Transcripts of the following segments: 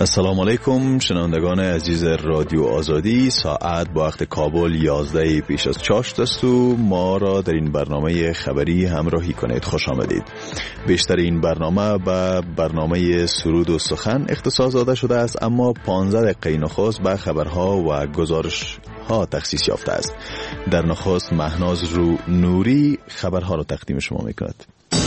السلام علیکم شنوندگان عزیز رادیو آزادی. ساعت با وقت کابل 11 پیش از چاشت است و ما را در این برنامه خبری همراهی کنید. خوش آمدید. بیشتر این برنامه به برنامه سرود و سخن اختصاص داده شده است، اما 15 دقیقه نخست به خبرها و گزارش ها تخصیص یافته است. در نخست مهناز نوری خبرها را تقدیم شما میکند.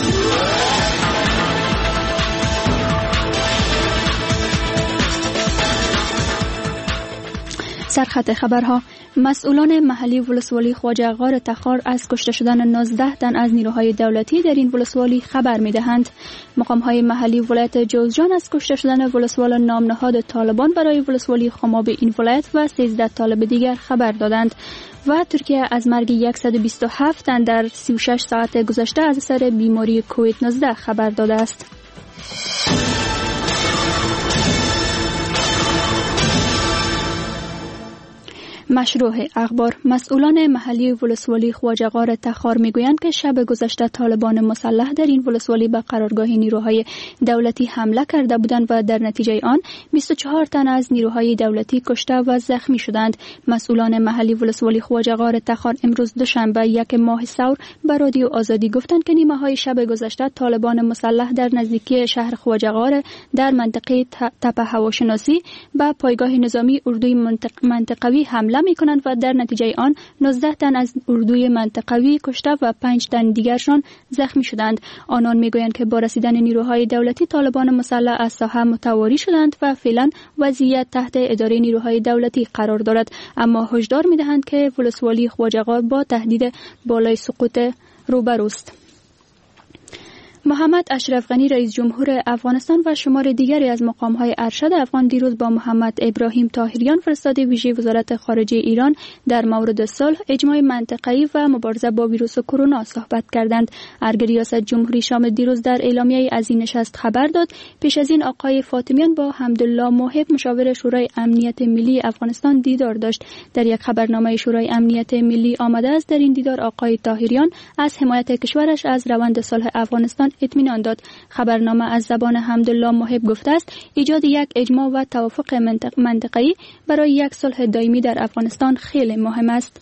سرخط خبرها: مسئولان محلی ولسوالی خواجه غار تخار از کشته شدن 19 تن از نیروهای دولتی در این ولسوالی خبر می‌دهند. مقام‌های محلی ولایت جوزجان از کشته شدن ولسوال نامنهاد طالبان برای ولسوالی خماب این ولایت و 13 طالب دیگر خبر دادند. و ترکیه از مرگ 127 تن در 36 ساعت گذشته از اثر بیماری کووید 19 خبر داده است. مشروع اخبار: مسئولان محلی ولسوالی خواجه غار تخار میگویند که شب گذشته طالبان مسلح در این ولسوالی به قرارگاه نیروهای دولتی حمله کرده بودند و در نتیجه آن 24 تن از نیروهای دولتی کشته و زخمی شدند. مسئولان محلی ولسوالی خواجه غار تخار امروز دوشنبه 1 ماه ثور به رادیو آزادی گفتند که نیمه های شب گذشته طالبان مسلح در نزدیکی شهر خواجه غار در منطقه تپه هواشناسی به پایگاه نظامی اردوی منطقوی حمله می‌کنند و در نتیجه آن 19 تن از اردوی منطقوی کشته و 5 تن دیگرشان زخمی شدند. آنان می‌گویند که با رسیدن نیروهای دولتی طالبان مسلح از ساحه متواری شدند و فعلا وضعیت تحت اداره نیروهای دولتی قرار دارد، اما هشدار می‌دهند که ولسوالی خواجه غار با تهدید بالای سقوط روبروست. محمد اشرف غنی رئیس جمهور افغانستان و شمار دیگری از مقام‌های ارشد افغان دیروز با محمد ابراهیم طاهریان فرستاده ویژه وزارت خارجه ایران در مورد صلح، اجماع منطقه‌ای و مبارزه با ویروس کرونا صحبت کردند. ارگ ریاست جمهوری شام دیروز در اعلامیه از این نشست خبر داد. پیش از این آقای فاطمیان با حمدالله موحب مشاور شورای امنیت ملی افغانستان دیدار داشت. در یک خبرنامه شورای امنیت ملی آمده است در این دیدار آقای طاهریان از حمایت کشورش از روند صلح افغانستان اطمینان داد. خبرنامه از زبان حمدالله موحب گفته است ایجاد یک اجماع و توافق منطقه‌ای برای یک صلح دائمی در افغانستان خیلی مهم است.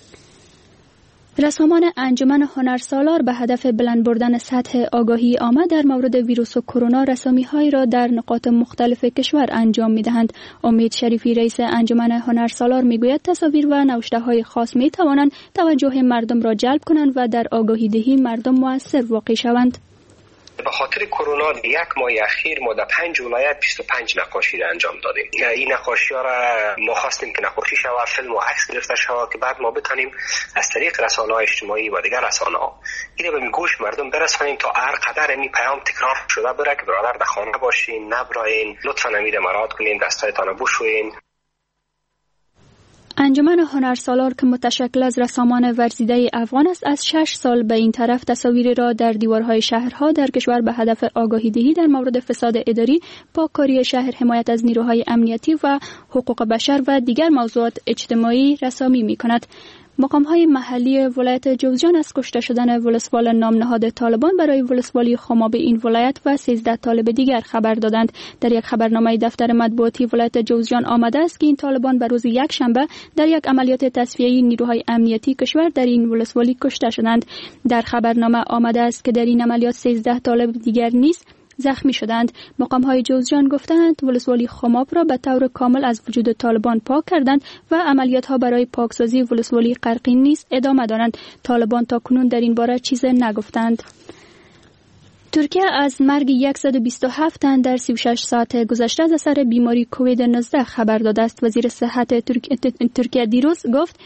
رسامان انجمن هنرسالار به هدف بلند بردن سطح آگاهی عامه در مورد ویروس کرونا رسامی‌هایی را در نقاط مختلف کشور انجام می‌دهند. امید شریفی رئیس انجمن هنرسالار می‌گوید تصاویر و نوشته‌های خاص می‌توانند توجه مردم را جلب کنند و در آگاهی دهی مردم مؤثر واقع شوند. به خاطر کرونا یک ماه اخیر ما در 5 ولایت 25 نقاشی را انجام دادیم. این نقاشی ها را ما خواستیم که نقاشی شود، فیلم و عکس گرفته شود که بعد ما بتونیم از طریق رسانه‌های اجتماعی و دیگر رسانه‌ها اینو به گوش مردم برسانیم تا هر قدر این پیام تکرار شده بره که برادر در خانه باشین، نبراین، لطفاً امیر مراد کنین، دستایتان بشوین. انجمن هنرسالار که متشکل از رسامان ورزیده افغان است از 6 سال به این طرف تصاویری را در دیوارهای شهرها در کشور به هدف آگاهی دهی در مورد فساد اداری، پاککاری شهر، حمایت از نیروهای امنیتی و حقوق بشر و دیگر موضوعات اجتماعی رسامی می‌کند. مقام‌های محلی ولایت جوزجان از کشته شدن ولسوال نامنهاد طالبان برای ولسوالی خماب این ولایت و 13 طالب دیگر خبر دادند. در یک خبرنامه دفتر مطبوعاتی ولایت جوزجان آمده است که این طالبان به روز یکشنبه در یک عملیات تصفیه‌ای نیروهای امنیتی کشور در این ولسوالی کشته شدند. در خبرنامه آمده است که در این عملیات 13 طالب دیگر نیز زخمی شدند. مقام‌های جوزجان گفتند ولسوالی خماب را به طور کامل از وجود طالبان پاک کردند و عملیات‌ها برای پاکسازی ولسوالی قرقین نیز ادامه دارند. طالبان تاکنون در این باره چیزی نگفتند. ترکیه از مرگ 127 تن در 36 ساعت گذشته از اثر بیماری کووید 19 خبر داده است. وزیر صحت ترکیه دیروز گفت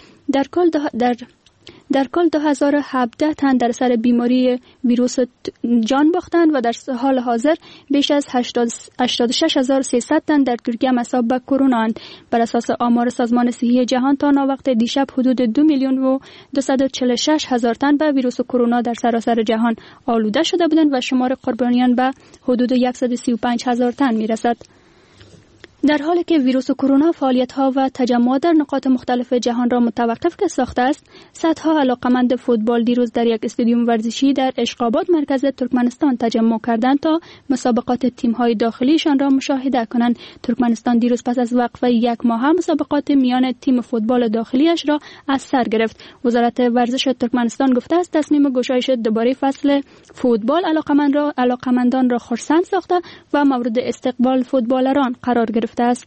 در کل 2017 تن در اثر بیماری ویروس جان باختند و در حال حاضر بیش از 86300 تن در ترکیه مصاب به کرونا اند. بر اساس آمار سازمان صحی جهان تا ناوقت دیشب حدود 2,246,000 تن به ویروس کرونا در سراسر جهان آلوده شده بودند و شمار قربانیان به حدود 135,000 تن میرسد. در حالی که ویروس کرونا فعالیت‌ها و تجمعات در نقاط مختلف جهان را متوقف ساخته است، صدها علاقمند فوتبال دیروز در یک استادیوم ورزشی در اشقاباد مرکز ترکمنستان تجمع کردند تا مسابقات تیم‌های داخلیشان را مشاهده کنند. ترکمنستان دیروز پس از وقفه یک ماه مسابقات میان تیم فوتبال داخلیش را از سر گرفت. وزارت ورزش ترکمنستان گفته است تصمیم گشایش دوباره فصل فوتبال علاقمندان را خرسند ساخته و مورد استقبال فوتبالران قرار گرفته است.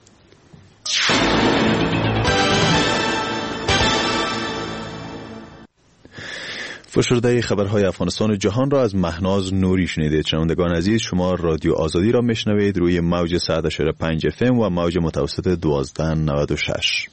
فشرده خبرهای افغانستان و جهان را از مهناز نوری شنیدید. شنوندگان عزیز، شما رادیو آزادی را میشنوید روی موج 100.5 FM و موج متوسط 1296.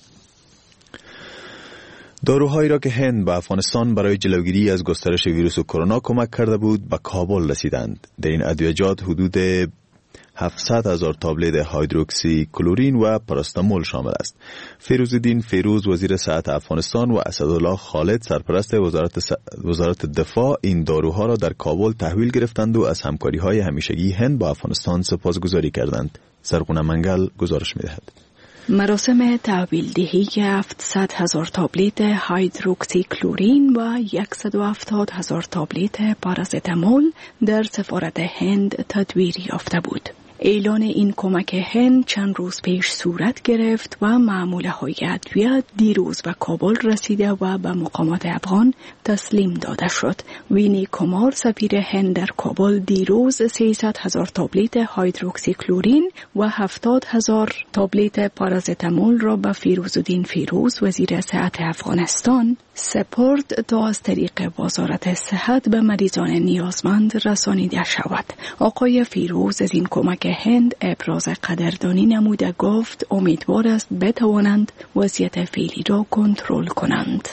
داروهایی را که هند به افغانستان برای جلوگیری از گسترش ویروس کرونا کمک کرده بود به کابل رسیدند. در این ادویه‌جات حدود 700,000 تابلت هیدروکسی کلورین و پاراستامول شامل است. فیروزالدین فیروز وزیر صحت افغانستان و اسدالله خالد سرپرست وزارت دفاع این داروها را در کابل تحویل گرفتند و از همکاری‌های همیشگی هند با افغانستان سپاسگزاری کردند. سرغونه منگل گزارش می‌دهد. مراسم تحویل دهی 700,000 تابلت هیدروکسی کلورین و 170,000 تابلت پاراستامول در سفارت هند تدویر یافته بود. اعلان این کمک هند چند روز پیش صورت گرفت و معموله‌های ادویه دیروز به کابل رسیده و به مقامات افغان تسلیم داده شد. وینی کمار سفیر هند در کابل دیروز 300,000 تابلت هیدروکسی کلورین و 70,000 تابلت پاراستامول را به فیروزالدین فیروز وزیر صحت افغانستان سپرد تا از طریق وزارت صحت به مریضان نیازمند رسانیده شود. آقای فیروز از این کمک هند ابراز قدردانی نموده گفت امیدوار است بتوانند وضعیت فعلی را کنترل کنند.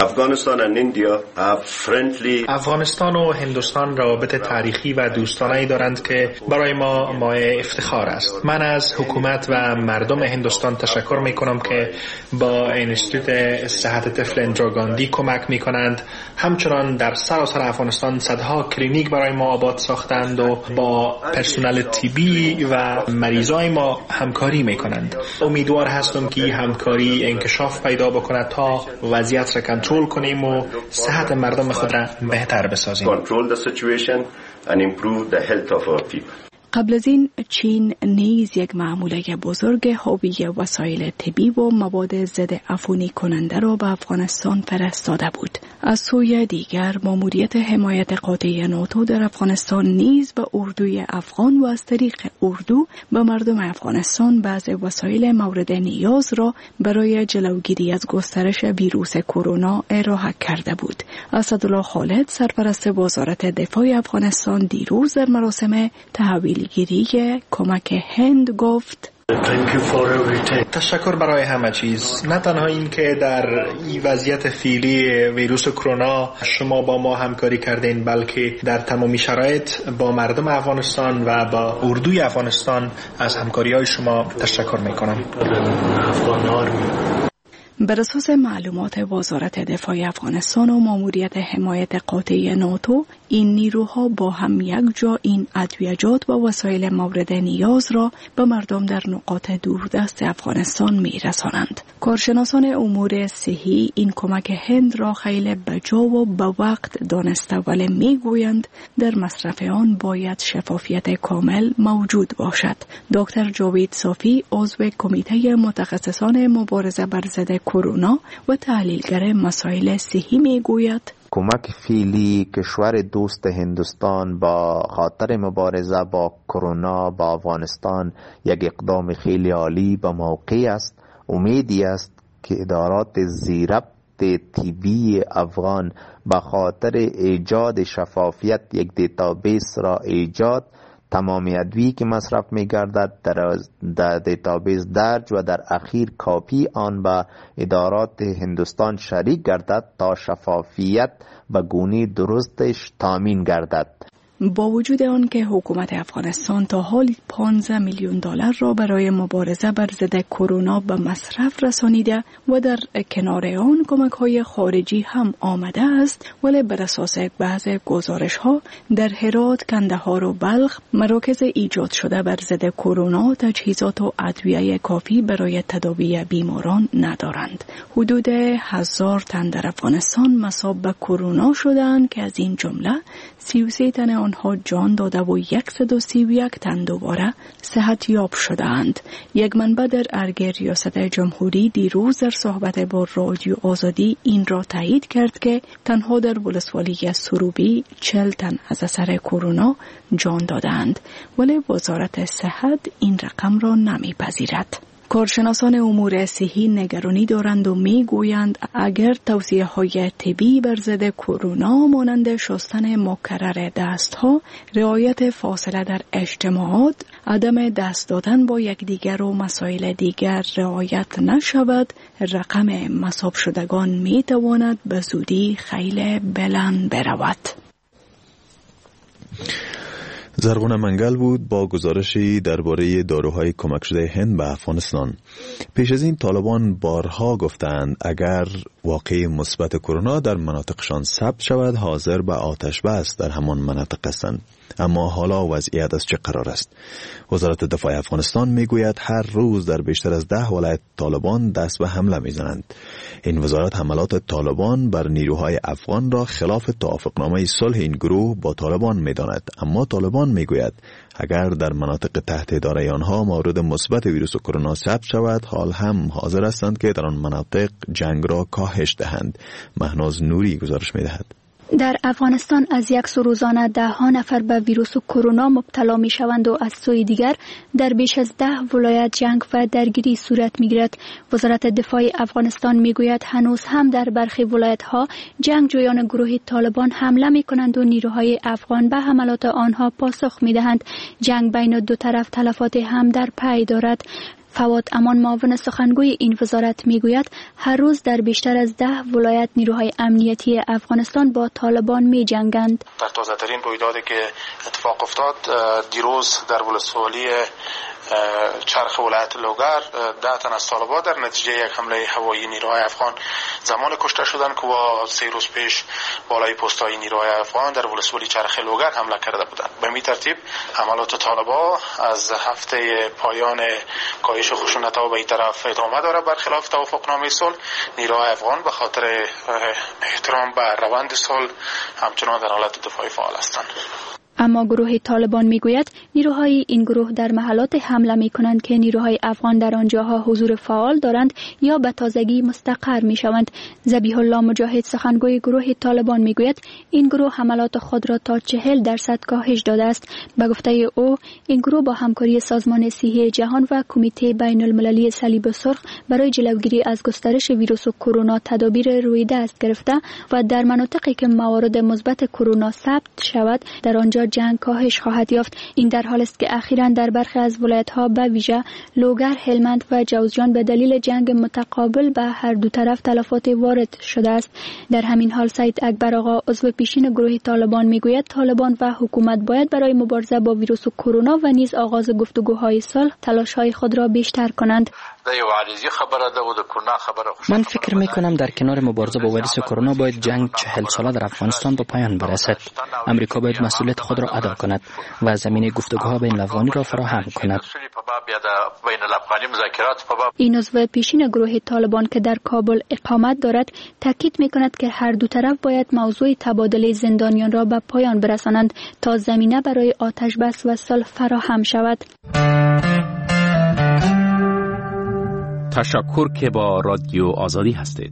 افغانستان و هندوستان روابط تاریخی و دوستانه‌ای دارند که برای ما مایه افتخار است. من از حکومت و مردم هندوستان تشکر می‌کنم که با انستیتوت صحت طفل اندرا گاندی کمک می‌کنند. همچنان در سراسر افغانستان صدها کلینیک برای ما آباد ساختند و با پرسنل طبی و مریضای ما همکاری می‌کنند. امیدوار هستم که همکاری انکشاف پیدا بکند تا وضعیت را کنترل کنیم و صحت مردم خود را بهتر بسازیم. قبل از این چین نیز یک معموله بزرگ حاوی وسایل طبی و مواد ضد عفونی کننده را به افغانستان فرستاده بود. از سوی دیگر ماموریت حمایت قاطع ناتو در افغانستان نیز به اردوی افغان و از طریق اردو به مردم افغانستان بعض وسایل مورد نیاز را برای جلوگیری از گسترش ویروس کرونا ارائه کرده بود. اسدالله خالد سرپرست وزارت دفاع افغانستان دیروز در مراسم تحویلگیری کمک هند گفت تشکر برای همه چیز. نه تنها این که در این وضعیت فعلی ویروس کرونا شما با ما همکاری کردین، بلکه در تمامی شرایط با مردم افغانستان و با اردوی افغانستان از همکاری‌های شما تشکر می‌کنم. بر اساس معلومات وزارت دفاع افغانستان و ماموریت حمایت قاطع ناتو، این نیروها با هم یک جا این ادویه‌جات و وسایل مورد نیاز را به مردم در نقاط دوردست افغانستان می‌رسانند. کارشناسان امور صحی این کمک هند را خیلی بجا و به وقت دانسته، ولی می‌گویند در مصرف آن باید شفافیت کامل موجود باشد. دکتر جاوید صافی عضو کمیته متخصصان مبارزه بر ضد کرونا و تحلیلگر مسائل صحی میگوید کمک فعلی کشور دوست هندوستان با خاطر مبارزه با کرونا با افغانستان یک اقدام خیلی عالی به موقع است. امیدی است که ادارات زیربط طبی افغان به خاطر ایجاد شفافیت یک دیتابیس را ایجاد، تمام ادویه‌ای که مصرف می‌گردد در دیتابیس درج و در اخیر کاپی آن به ادارات هندوستان شریک گردد تا شفافیت به گونه درستش تامین گردد. با وجود آن که حکومت افغانستان تا حال 15 میلیون دلار را برای مبارزه بر ضد کرونا به مصرف رسانیده و در کنار آن کمک‌های خارجی هم آمده است، ولی بر اساس بعض گزارش‌ها در هرات، کندهار و بلخ مراکز ایجاد شده بر ضد کرونا تجهیزات و ادویه کافی برای تداوی بیماران ندارند. حدود 1000 تن در افغانستان مصاب به کرونا شدند که از این جمله 33 تن آنها جان داده و 131 تن دوباره صحت یاب شدند. یک منبع در ارگ ریاست جمهوری دیروز در صحبت با رادیو آزادی این را تایید کرد که تنها در ولسوالی سروبی 40 تن از اثر کرونا جان دادند، ولی وزارت صحت این رقم را نمیپذیرد. کارشناسان امور صحی نگرانی دارند و میگویند اگر توصیه‌های طبی بر ضد کرونا مانند شستن مکرر دست‌ها، رعایت فاصله در اجتماعات، عدم دست دادن با یکدیگر و مسائل دیگر رعایت نشود، رقم مصاب شدگان میتواند به زودی خیلی بلند برود. زرغون منگل بود با گزارشی درباره داروهای کمک شده هند به افغانستان. پیش از این طالبان بارها گفتند اگر واقعی مثبت کرونا در مناطقشان ثبت شود حاضر به آتش بس در همان مناطق هستند. اما حالا وضعیت از چه قرار است؟ وزارت دفاع افغانستان میگوید هر روز در بیشتر از 10 ولایت طالبان دست به حمله میزنند. این وزارت حملات طالبان بر نیروهای افغان را خلاف توافقنامه صلح این گروه با طالبان میداند. اما طالبان میگوید اگر در مناطق تحت اداره آنها مورد مثبت ویروس کرونا ثبت شود حال هم حاضر هستند که در آن مناطق جنگ را کاهش دهند. مهناز نوری گزارش میدهد. در افغانستان از یک سو روزانه 10 نفر به ویروس کرونا مبتلا می شوند و از سوی دیگر در بیش از 10 ولایت جنگ و درگیری صورت می گیرد. وزارت دفاع افغانستان می گوید هنوز هم در برخی ولایت ها جنگجویان گروه طالبان حمله می کنند و نیروهای افغان به حملات آنها پاسخ می دهند. جنگ بین دو طرف تلفات هم در پی دارد. فواد امان معاون سخنگوی این وزارت میگوید هر روز در بیشتر از 10 ولایت نیروهای امنیتی افغانستان با طالبان می جنگند. در تازه ترین رویدادی که اتفاق افتاد دیروز در ولسوالی چرخ ولایت لوگر 10 تن از طالبان در نتیجه یک حمله هوایی نیروهای افغان زمان کشته شدند که با 3 روز پیش بالای پست‌های نیروهای افغان در ولسوالی چرخ لوگر حمله کرده بودند. به این ترتیب حملات طالبان از هفته پایان کاهش خشونت‌ها به این طرف ادامه داره. برخلاف توافقنامه صلح نیروهای افغان به خاطر احترام به روند صلح همچنان در حالت دفاعی فعال هستند. اما گروه طالبان میگوید نیروهای این گروه در محلات حمله می کنند که نیروهای افغان در آنجاها حضور فعال دارند یا به تازگی مستقر می شوند. ذبیح الله مجاهد سخنگوی گروه طالبان میگوید این گروه حملات خود را تا 40% کاهش داده است. به گفته او این گروه با همکاری سازمان صحی جهان و کمیته بین المللی صلیب سرخ برای جلوگیری از گسترش ویروس کرونا تدابیر روی دست گرفته و در مناطقی که موارد مثبت کرونا ثبت شود در آنجا جنگ کاهش خواهد یافت. این در حالی است که اخیراً در برخی از ولایت‌ها به ویژه لوگر، هلمند و جوزجان به دلیل جنگ متقابل به هر دو طرف تلفات وارد شده است. در همین حال سید اکبر آقا عضو پیشین گروه طالبان میگوید طالبان و حکومت باید برای مبارزه با ویروس کرونا و نیز آغاز گفتگوهای صلح تلاش‌های خود را بیشتر کنند. من فکر میکنم در کنار مبارزه با ویروس کرونا باید جنگ 40 ساله در افغانستان به پایان برسد. امریکا باید مسئولیت خود را ادا کند و زمینه گفتگوها بین الافغانی را فراهم کند. این عضو پیشین گروه طالبان که در کابل اقامت دارد تاکید میکند که هر دو طرف باید موضوع تبادله زندانیان را به پایان برسانند تا زمینه برای آتش بس و صلح فراهم شود. تشکر که با رادیو آزادی هستید.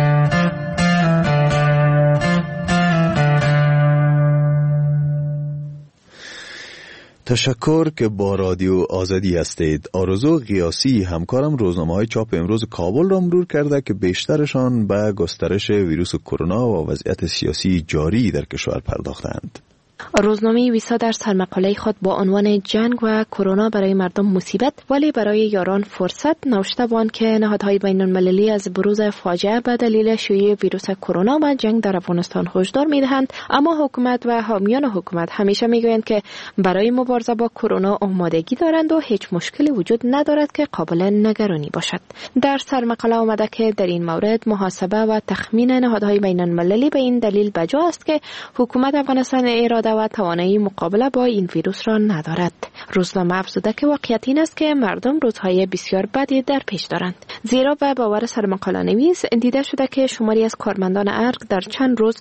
تشکر که با رادیو آزادی هستید. آرزو قیاسی همکارم روزنامه‌های چاپ امروز کابل را مرور کرده که بیشترشان به گسترش ویروس کرونا و وضعیت سیاسی جاری در کشور پرداختند. روزنامه ویسا در سرمقاله خود با عنوان جنگ و کرونا برای مردم مصیبت ولی برای یاران فرصت نوشته بود که نهادهای بین المللی از بروز فاجعه به دلیل شیوع ویروس کرونا و جنگ در افغانستان هشدار می‌دهند، اما حکومت و حامیان حکومت همیشه میگویند که برای مبارزه با کرونا آمادگی دارند و هیچ مشکلی وجود ندارد که قابل نگرانی باشد. در سرمقاله آمده که در این مورد محاسبه و تخمین نهادهای بین المللی به این دلیل بجا است که حکومت افغانستان اراده و توانایی مقابله با این ویروس را ندارد. روزنامه افزوده که واقعیت این است که مردم روزهای بسیار بدی در پیش دارند، زیرا به باور سرمقاله نویس دیده شده که شماری از کارمندان ارگ در چند روز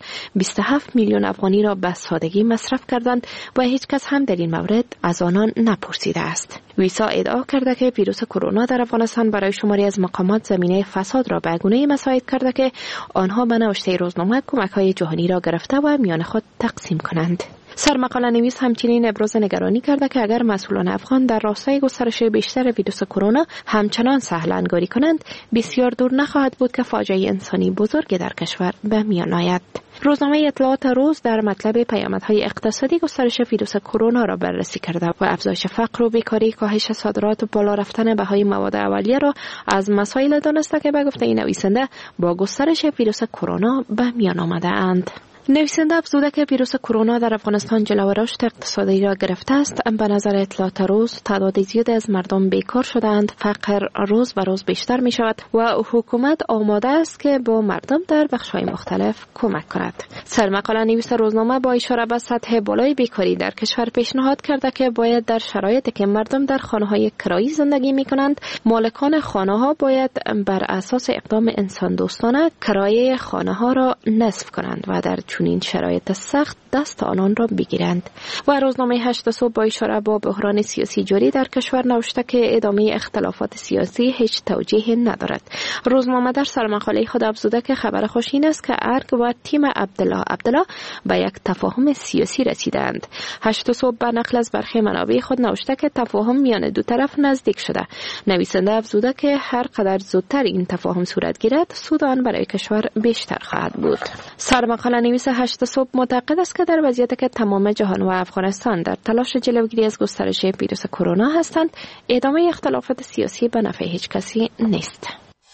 27 میلیون افغانی را به سادگی مصرف کردند و هیچ کس هم در این مورد از آنان نپرسیده است. ویسا ادعا کرده که ویروس کرونا در افغانستان برای شماری از مقامات زمینه فساد را به گونه‌ای مساعد کرده که آنها به نوشته روزنامه کمک‌های جهانی را گرفته و میان خود تقسیم کنند. سرمقاله نویس همچنین ابراز نگرانی کرده که اگر مسئولان افغان در راستای گسترش بیشتر ویروس کرونا همچنان سهل انگاری کنند، بسیار دور نخواهد بود که فاجعه انسانی بزرگی در کشور به میان آید. روزنامه اطلاعات روز در مطلب پیامدهای اقتصادی گسترش ویروس کرونا را بررسی کرده و افزایش فقر و بیکاری، کاهش صادرات و بالا رفتن بهای مواد اولیه را از مسائل دانسته که به گفته نویسنده با گسترش ویروس کرونا به میان آمده اند. نویسنده افزوده که ویروس کرونا در افغانستان جلو رشد اقتصادی را گرفته است. به نظر اطلاعات روز تعداد زیادی از مردم بیکار شدند، فقر روز به روز بیشتر می شود و حکومت آماده است که با مردم در بخش‌های مختلف کمک کند. سرمقاله نویس روزنامه با اشاره به سطح بالای بیکاری در کشور پیشنهاد کرده که باید در شرایطی که مردم در خانه‌های کرایی زندگی می کنند، مالکان خانه‌ها باید بر اساس اقدام انسان دوستانه کرایه خانه‌ها را نصف کنند و در چنین شرایط سخت دست آنان را بگیرند. و روزنامه 8 صبح با اشاره به بحران سیاسی جاری در کشور نوشته که ادامه اختلافات سیاسی هیچ توجیه ندارد. روزنامه در سرمقاله خود افزوده که خبر خوش این است که ارگ و تیم عبدالله به یک تفاهم سیاسی رسیدند. 8 صبح به نقل از برخی منابع خود نوشته که تفاهم میان دو طرف نزدیک شده. نویسنده افزوده که هر قدر زودتر این تفاهم صورت گیرد، سود آن برای کشور بیشتر خواهد بود. سرمقاله نویس 8 صبح معتقد است که در وضعیتی که تمام جهان و افغانستان در تلاش جلوگیری از گسترش ویروس کرونا هستند، ادامه اختلافات سیاسی به نفع هیچ کسی نیست.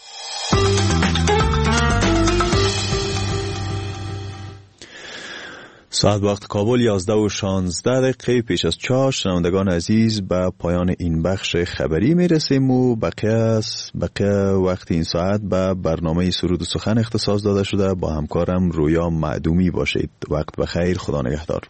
ساعت وقت کابل 11:16 پیش از 4. شنوندگان عزیز، به پایان این بخش خبری میرسیم و بقیه وقت این ساعت به برنامه سرود و سخن اختصاص داده شده. با همکارم رویا معدومی باشید. وقت بخیر، خدا نگهدار.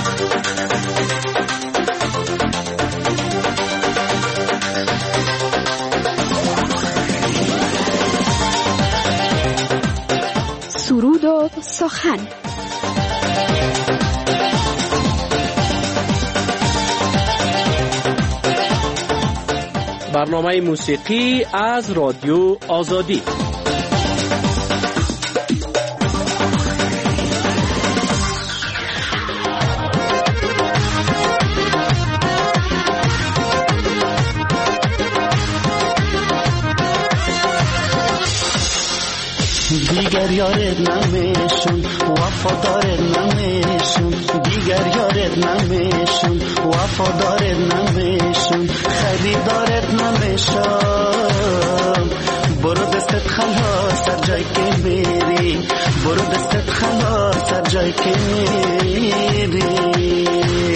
سرود و سخن. برنامه موسیقی از رادیو آزادی. دیگر یارت نمیشون، وفادارت نمیشون، دیگر یارت نمیشون، وفادارت نمیشون، خریدارت نمیشون. برو دستت خلاص هر جای که میری، برو دستت خلاص هر جای که میری.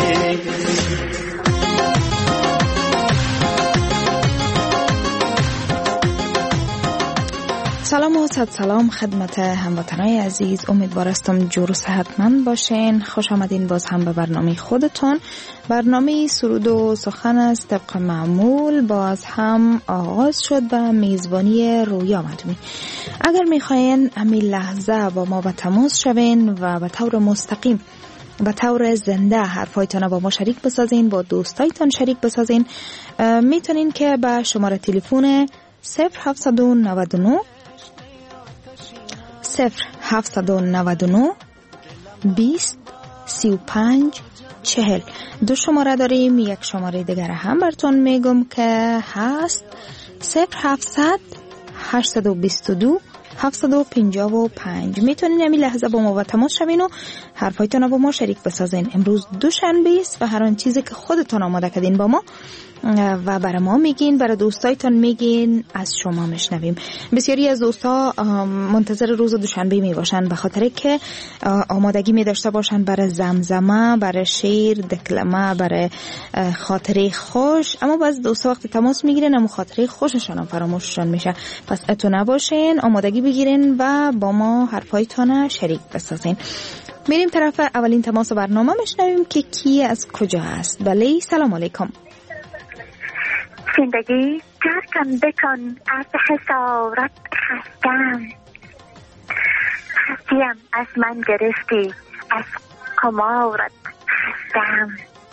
سلام و صد سلام خدمت هموطنای عزیز. امیدوارم جور و صحتمند باشین. خوش آمدین باز هم به برنامه خودتون. برنامه سرود و سخن از طبق معمول باز هم آغاز شد به میزبانی رویا معدومی. اگر میخواین همین لحظه با ما به تماس شوین و به طور مستقیم به طور زنده حرفایتان با ما شریک بسازین، با دوستایتان شریک بسازین، میتونین که به شماره تلفن 0799 20 35 40 دو شماره داریم. یک شماره دیگر هم براتون میگم که هست 0700 822 755. میتونین همین لحظه با ما تماس شوین و حرفایتون با ما شریک بسازین. امروز دوشنبه است و هر آن چیزی که خودتون آماده کردین با ما و برای ما میگین، برای دوستایتون میگین، از شما میشنویم. بسیاری از دوستا منتظر روز دوشنبه میباشن به خاطر که آمادگی میداشته باشن برای زمزمه، برای شعر، دکلمه، برای خاطره خوش. اما بعضی دوستا وقتی تماس میگیرن اما خاطره خوششان هم فراموششان میشه. پس اتو نباشین، آمادگی بگیرین و با ما حرفایتون شریک بسازین. میریم طرف اولین تماس برنامه، میشنویم که کی از کجا است. بله، سلام علیکم. زندگی ترکم بکن، از حسارت خستم. خستیم از من گرفتی، از قمارت خستم.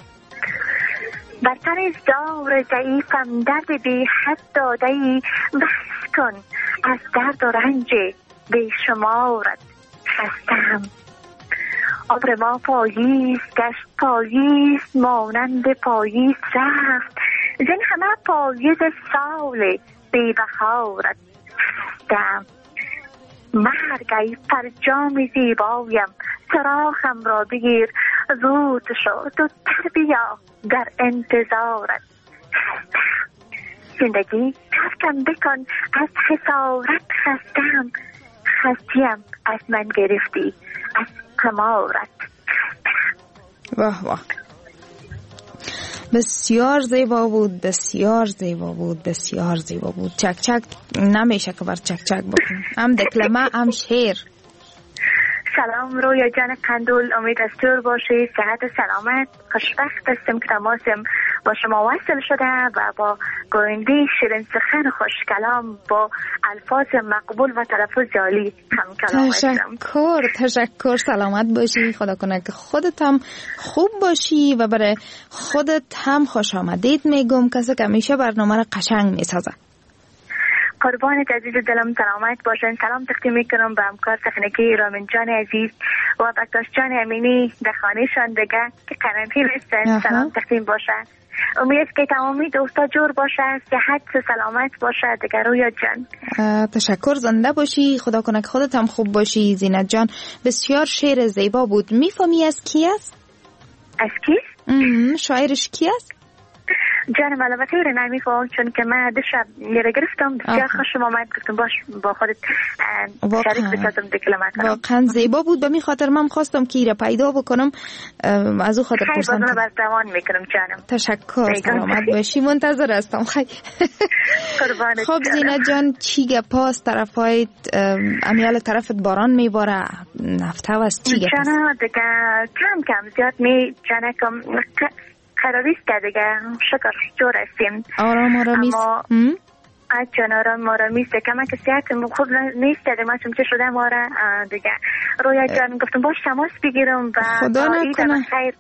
بر سر زار ضعیفم درد بی حد داده‌ای، بس کن از درد و رنج بی شمارت خستم. عمر ما پاییز گشت، پاییز مانند پاییز رفت. زین همه پاییز سال بی بهارت خستم. مرگ ای فرجام زیبایم، سراخم را بگیر، زود شد و بیا در انتظارت خستم. زندگی ترکم بکن، از حسارت خستم. خستیم از من گرفتی، از قمارت خستم. واه واه، بسیار زیبا بود، بسیار زیبا بود، بسیار زیبا بود. چک چک نمیشه که بر چک چک بکنیم، هم دکلمه هم شعر. سلام رویا جان قندول، امید از دور باشی، صحت و سلامت. خوشبخت هستم که تماسم با شما وصل شده و با گوینده شیرین سخن خوش کلام با الفاظ مقبول و تلفظ عالی هم کلام هستم. تشکر. سلامت باشی، خدا کنه که خودت هم خوب باشی و برای خودت هم خوش آمدید میگم، کسی که همیشه برنامه را قشنگ میسازه. قربانت عزیز دلم، سلامت باشن. سلام تقدیم میکنم به همکار تکنیکی رامین جان عزیز و بکتاش جان امینی در خانهشان دیگه که قرنطینه هستن. سلام تقدیم باشن. امید که تمامی دوستا جور باشه، صحت و سلامت باشه دیگه رویا جان. تشکر، زنده باشی، خدا کنه که خودت هم خوب باشی. زینت جان بسیار شعر زیبا بود. میفهمی از کی است؟ از کی؟ شاعرش کی است؟ جانم البته نمیفهم، چون که من دو شب یه گرفتم، بسیار خوشم آمد، گفتم باش با خودت شریک بسازم دکلمه کنم. واقعا زیبا بود، به می خاطر من خواستم که ایره پیدا بکنم، از او خاطر پرسم. خیلی بازم دوان میکنم جانم. تشکر، سلامت باشی، منتظر هستم. قربانت. خب زینت جان، چی گپاست طرفایت؟ امیال طرفت باران میباره، نفته و از چی گپاست؟ جانا دیگه کم کم زیاد می جانکم قراریست که دیگه شکر جور هستیم. آرام آرامیست. از جان آرام آرامیست که من که صحتم خوب نیست دیگه، من چون چه شده ماره دیگه. رویا جان گفتم باش تماس بگیرم و خدا نکنه. خیر.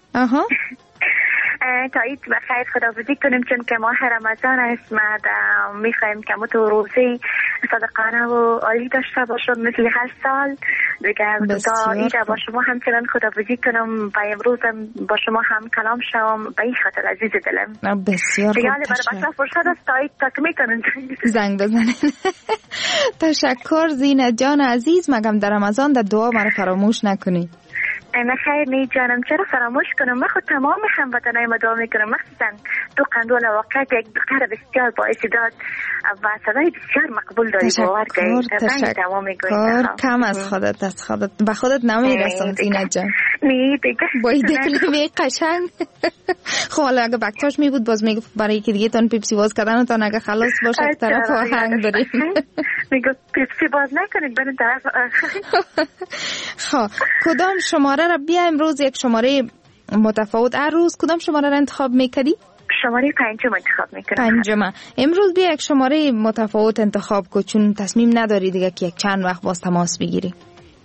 تا عید بخیر خداحافظی کنیم، چون که ماه رمضان است. ما میخوایم که ما تو روزی صادقانه و عالی داشته باشم مثل هر سال دیگه. تا عید با شما همچنان خداحافظی کنم و امروز با شما هم کلام شوم به این خاطر عزیز دلم. بسیار خوب. دیگه برای بچه فرصت است تا عید تکمی کنن زنگ بزنن. تشکر زینت جان عزیز، مگم در رمضان در دعا مرا فراموش نکنی. نه خیر نی جانم، چرا فراموش کنم؟ من خود تمام هموطنای ما دعا میکنم، مخصوصا تو قندول واقعا یک دختر بسیار با استعداد و صدای بسیار مقبول داری. باور کنید تشکر. کم از خودت به خودت نمیرسم زینت جان. نی دیگه با این دکلمه قشنگ. خب حالا اگه بکتاش می بود باز میگفت برای یکی دیگه تون پیپسی باز کردن تا اگه خلاص باشه طرف آهنگ بریم. میگفت پیپسی باز نکنید برین طرف. خب کدام شماره را بیا امروز؟ یک شماره متفاوت. هر روز کدام شماره را انتخاب میکردی؟ شماره 5 انتخاب میکنم. 5. امروز بیا یک شماره متفاوت انتخاب کن، چون تصمیم نداری دیگه که یک چند وقت باز تماس بگیری.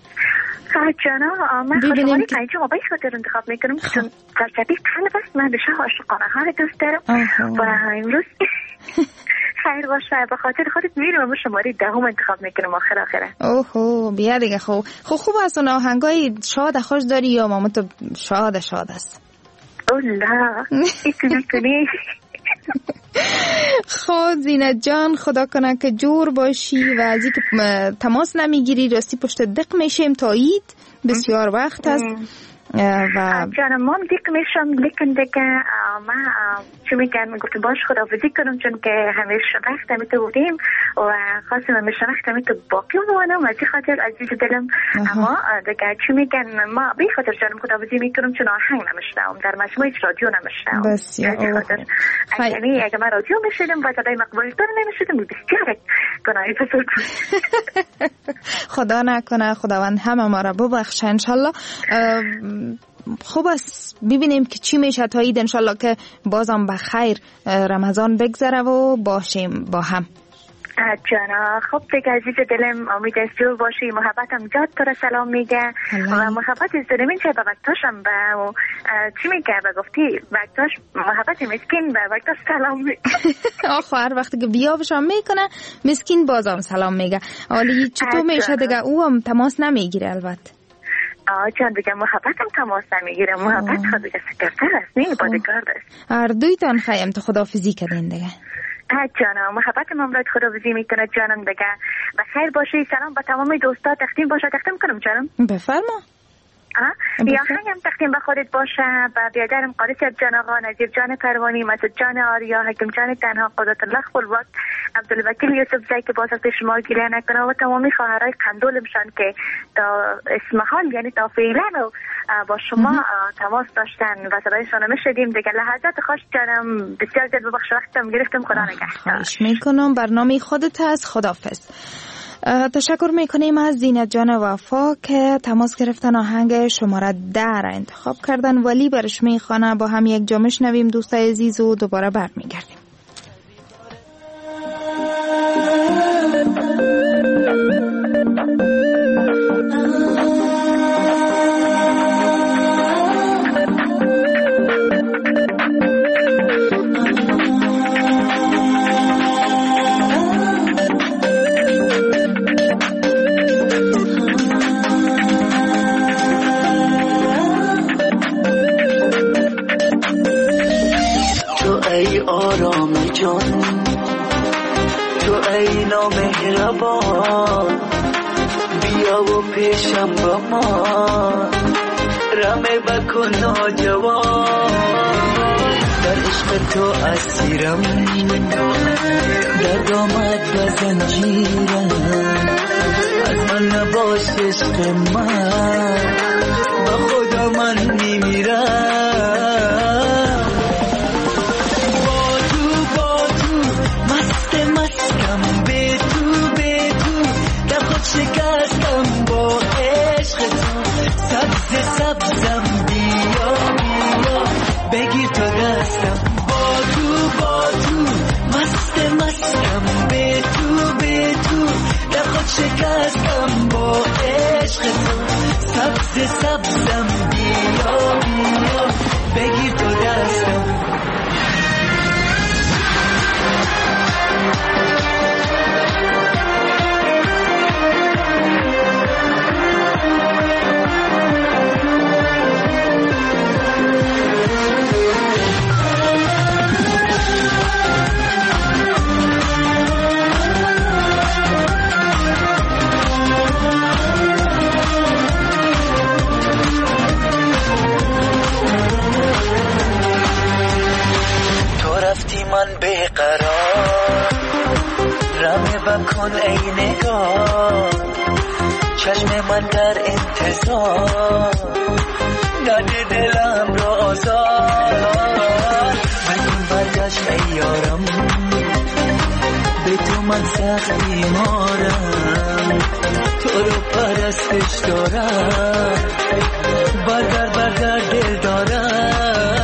جانا من شماره 5 با این خاطر انتخاب میکنم چون فلسفی قلب است. من بشه عاشقانه ها رو دوست دارم و امروز خیر باشه به خاطر خودت میرم و شماره 10 انتخاب میکنم آخره. اوه بیا دیگه. خوب است. اون آهنگای شاد خوش داری یا ماما تو شاد است؟ اولا ایتونی خود زینت جان، خدا کنه که جور باشی و از اینکه تماس نمیگیری راستی پشت دق میشیم تایید بسیار وقت است و جانم من دیگه میشم لیکن دیگه ما چی میگن گفتم باش خداحافظی کنم چون که همیشه وقت میتو بودیم و خواستم همیشه وقت میتو باقی بمانم از این خاطر عزیز دلم اما دیگه چی میگن ما به خاطر جانم خداحافظی میکنم چون آهنگ نمیشنوم در مجموعه رادیو نمیشنوم بسیار یعنی اگه من رادیو میشیدم و صدای مقبول تر نمیشیدم بسیار گناهی بزرگ خدا نکنه خداوند همه ما را ببخشه انشالله. خوب است ببینیم که چی میشه تا عید انشالله که بازم بخیر رمضان بگذره و باشیم با هم. جانا خب دیگه عزیز دلم امید است جور باشی. محبتم جاد تو را سلام میگه و محبت از دلم این چه به وقتاشم و چی میگه و گفتی وقتاش محبت مسکین به وقتاش سلام میگه. آخر وقتی که بیابشم میکنه مسکین بازم سلام میگه. حالی چطور میشه دیگه او هم تماس نمیگیره البته. جان دیگه محبتم تماس نمیگیره. محبت خود دیگه سکرتر است نه بادگارد است. هر دویتان خواهیم تو خداحافظی کردین دیگه. جانم محبت ممرد خداحافظی میکنه جانم دیگه بخیر باشی. سلام به تمام دوستا تقدیم باشه. تقدیم کنم جانم بفرما. یا هم تقدیم به خودت باشه و بیادرم قادسیت جان آقا نظیر جان پروانی مسعود جان آریا حکم جان تنها قدرت الله خلوت عبدالوکیل یوسف زی که باز از شما گیره نکنه و تمامی خواهرای قندولمشان که تا اسم حال یعنی تا فعلا با شما تماس داشتن و صدایشان میشدیم دیگه. لحظات خوش جانم بسیار زیاد ببخش وقتم گرفتم. خدا نگهدار. خواهش میکنم. برنامه خودت هست. خداحافظ. تشکر میکنیم از زینت جان وفا که تماس گرفتن آهنگ شماره 10 را انتخاب کردن. ولی برش میخوانه با هم یک جا میشنویم دوستای عزیز و دوباره برمیگردیم. آرام جان تو ای نامهربان بیا و پیشم با ما رمه بکن ناجوان در عشق تو اسیرم در دامت و زنجیرم از من نباش عشق من با خدا من میمیرم شکستم با عشق تو سبزم بیا بیا بگیر تو دستم با تو مستم به تو در خود شکستم با عشق تو سبزم بیا بیا بگیر تو دستم من بیقرار رمه بکن ای نگاه چشم من در انتظار داده دلم را آزار بکن برگشت ای یارم به تو من سخت بیمارم تو رو پرستش دارم بردر دل دارم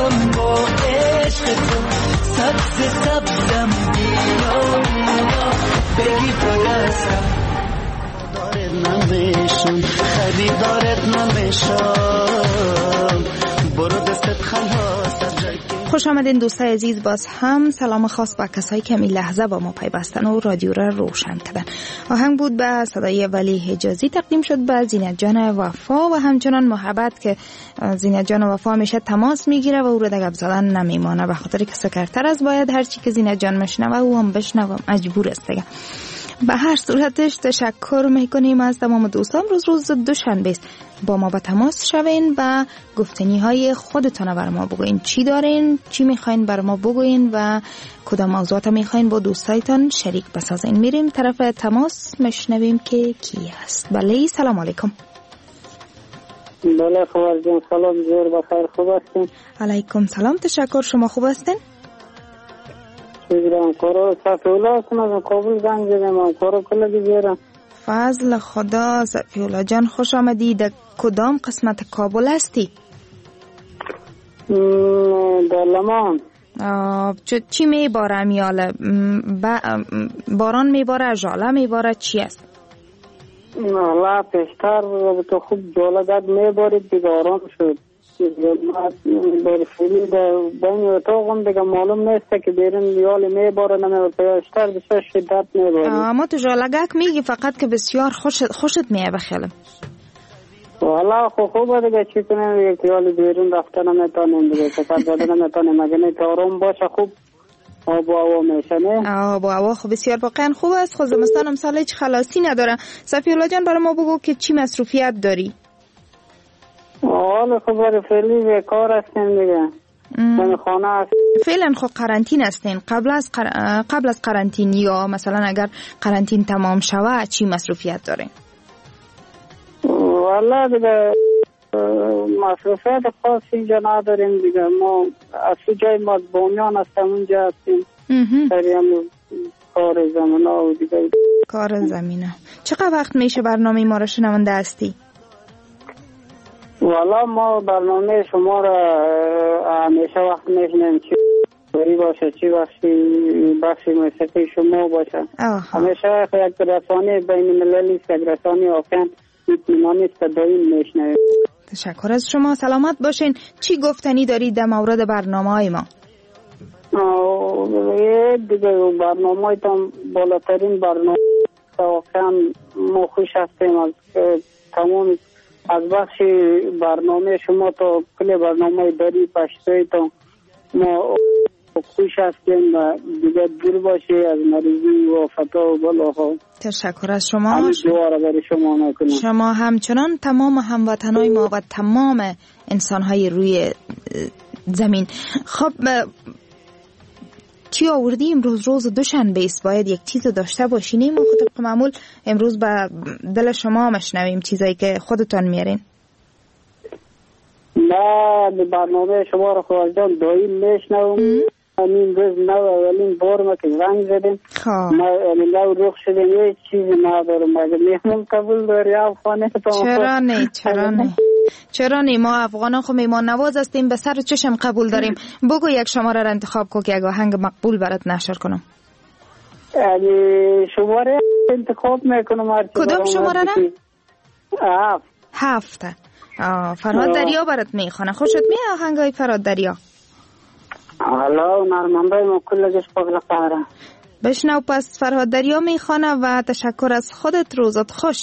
میشم با عشق تو سبز سبزم بگی تو دستم دارت نمیشم خریدارت نمیشم برو دستت خلاص خوش آمدین دوستای عزیز. باز هم سلام خاص با کسایی که این لحظه با ما پیوستن و رادیو را روشن کردن. آهنگ بود به صدای ولی حجازی تقدیم شد به زینت جان وفا و همچنان محبت که زینت جان وفا همیشه تماس میگیره و او را دیگه زدن نمیمانه به خاطر که سکرتر از باید هرچی که زینت جان مشنوه او هم بشنوه مجبور است دیگه. به هر صورتش تشکر میکنیم از تمام دوستان. روز دوشنبه است با ما به تماس شوین و گفتنی های خودتان بر ما بگوین. چی دارین، چی میخواین بر ما بگوین و کدام موضوعات میخواین با دوستایتان شریک بسازین. میریم طرف تماس میشنویم که کی است. بله سلام علیکم. بله خوب جان سلام زور بخیر خوب هستین؟ علیکم سلام تشکر شما خوب هستین؟ شکرم کارو صفیولا هستم از کابل زنگ زدم کارو کلا دیگرم فضل خدا. صفیولا جان خوش آمدی. در کدام قسمت کابل هستی؟ در لمان. چی میباره میاله؟ باران میباره، ژاله میباره، چی است؟ الله پیشتر تو خوب ژاله داد میبارید دیگه آرام شد. برفیلی در بین اتاقم دیگه معلوم نیست که بیرون یال میباره نمیباره پیشتر بسیار شدت میباره. اما تو ژالگک میگی فقط که بسیار خوشت میه بخیلم. والا خوبه دیگه چی کنیم دیگه که یال بیرون رفته نمیتانیم دیگه سفر داده نمیتانیم اگه نه که آرام باشه خوب آب و هوا میشه نه؟ آب و هوا خوب بسیار واقعا خوب است. خود زمستان هم سال هیچ خلاصی نداره. صفیولا جان برای ما بگو که چی مصروفیت داری؟ حالا خب فعلی کار هستیم دیگه من خانه هست. فعلا خب قرنطین هستین. قبل از قرنطین یا مثلا اگر قرنطین تمام شوه چی مصروفیت دارین؟ والا دیگه مصروفیت خاصی اینجا نداریم دیگه. ما از جای ما بومیان هستم اونجا هستیم داریم کار زمینه و دیگه کار زمینه. چقدر وقت میشه برنامه ما را شنونده هستی؟ والا ما برنامه شما را همیشه وقت میشنیم چی بری باشه چی بخشی موسیقی شما باشه. همیشه یک رسانه بین المللی است، یک رسانه واقعا اطمینانی است دایم میشنویم. تشکر از شما. سلامت باشین. چی گفتنی دارید در مورد برنامه های ما؟ دیگه برنامه هایتان بالاترین برنامه واقعا ما خوش هستیم از تمام از بخش برنامه شما تا کل برنامه داری پشتوی تا ما خوش هستیم و دیگه دور باشی از مریضی و فتا و بلاها. تشکر از شما. همین دعا را برای شما میکنم. شما همچنان تمام هموطنای ما و تمام انسانهای روی زمین. خب چی آوردی امروز؟ روز دوشنبه است، باید یک چیز داشته باشینیم و طبق معمول امروز به دل شما مشنویم چیزایی که خودتان میارین. نه برنامه شما رو خواهد جان دایم میشنوم. این روز نو اولین بار ما که زنگ زدیم ما نو روخ شدیم یه چیزی ندارم اگر میمون قبول داری افغانه چرا نه ما افغانان خو میمان نواز هستیم به سر چشم قبول داریم. بگو یک شماره را انتخاب کو که یک آهنگ مقبول برات نشر کنم. شماره انتخاب میکنم. کدام شماره را؟ 7. فرهاد دریا برات میخونه. خوشت میاد آهنگای فرهاد دریا؟ حالا نرمنده ما کلش پاگل قهره بشنو. پس فرهاد دریا میخونه و تشکر از خودت. روزت خوش.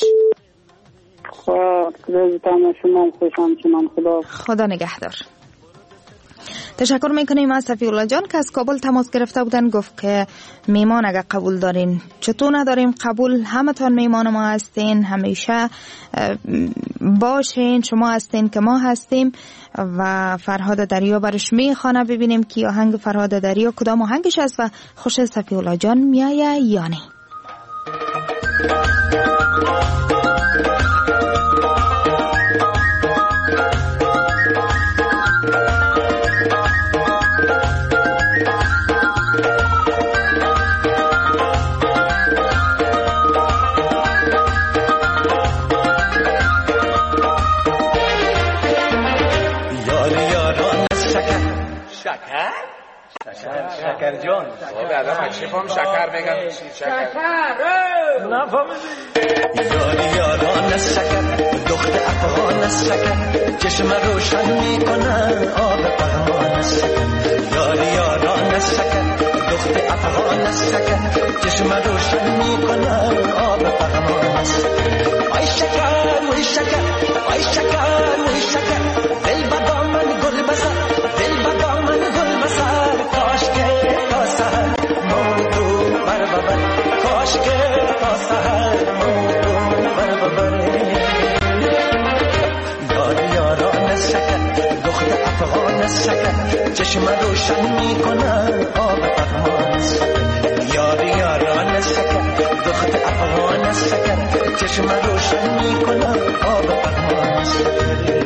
شما خوش همچنان. خدا نگهدار. تشکر میکنیم از صفیولا جان که از کابل تماس گرفته بودن. گفت که میمان اگر قبول دارین چطور نداریم قبول، همه تان میمان ما هستین، همیشه باشین، شما هستین که ما هستیم. و فرهاد دریا برش میخوانه. ببینیم که آهنگ فرهاد دریا کدام آهنگش است و خوش صفیولا جان میایه یا نه. شکر جان آدم چیفام شکر میگن شکر یاری یاران از شکر دخت افغان از شکر چشم روشن میکنن آب پهمان از شکر یاری یاران از شکر دخت افغان از شکر چشم روشن میکنن آب پهمان از شکر آی شکر وی شکر آی شکر وی شکر دل با من گل بزن دل با من گل بزن کاش که تا سحر موتو بر ببر کاش که تا سحر موتو بر ببر یار یاران از شکر دخت افغان از شکر چشم روشن میکنن آب پهمان از شکر یار یاران از شکر دخت افغان از شکر چشم روشن میکنن آب پهمان از شکر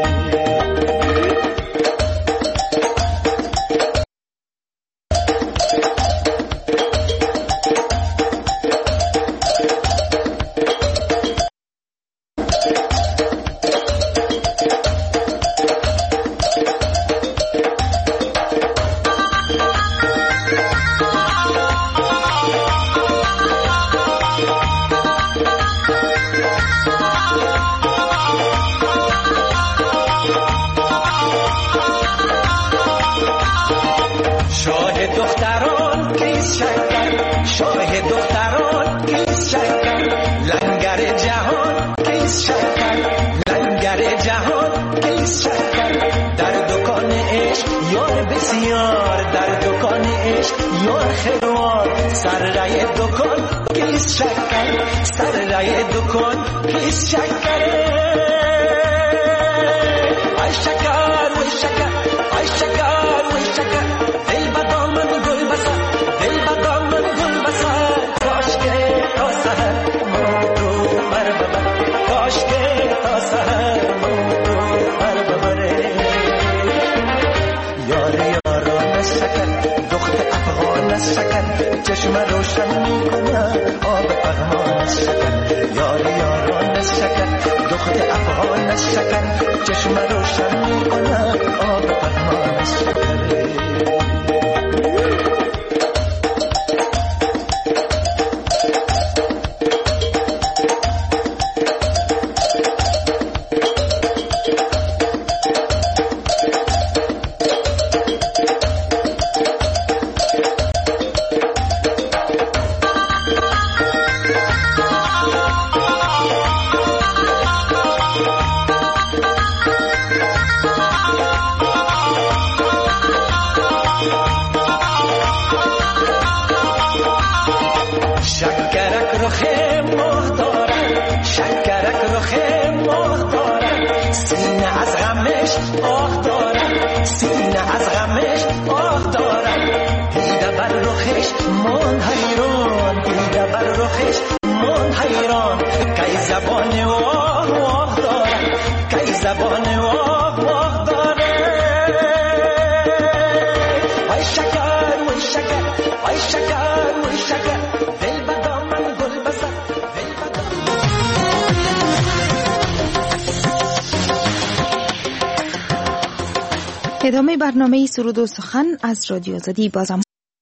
ادامه برنامه سرود و سخن از رادیو آزادی. بازم